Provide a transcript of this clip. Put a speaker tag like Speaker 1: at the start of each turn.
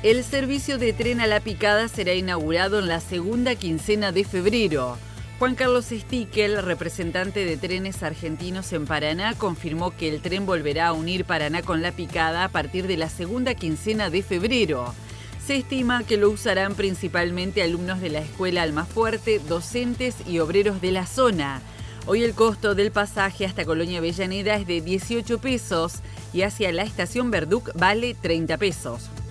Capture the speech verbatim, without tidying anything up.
Speaker 1: El servicio de tren a La Picada será inaugurado en la segunda quincena de febrero. Juan Carlos Stickel, representante de Trenes Argentinos en Paraná, confirmó que el tren volverá a unir Paraná con La Picada a partir de la segunda quincena de febrero. Se estima que lo usarán principalmente alumnos de la Escuela Almafuerte, docentes y obreros de la zona. Hoy el costo del pasaje hasta Colonia Avellaneda es de dieciocho pesos y hacia la estación Verduc vale treinta pesos.